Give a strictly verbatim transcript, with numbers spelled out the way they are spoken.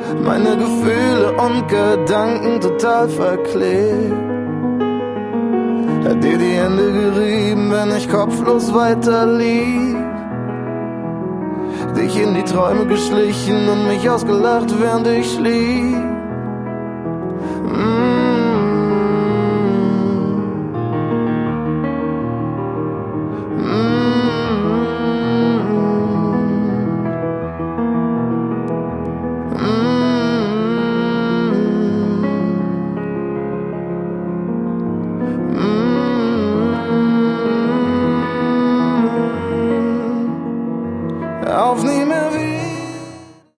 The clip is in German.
meine Gefühle und Gedanken total verklebt. Hätt dir die Hände gerieben, wenn ich kopflos weiterlief. Dich in die Träume geschlichen und mich ausgelacht, während ich schlief. mm.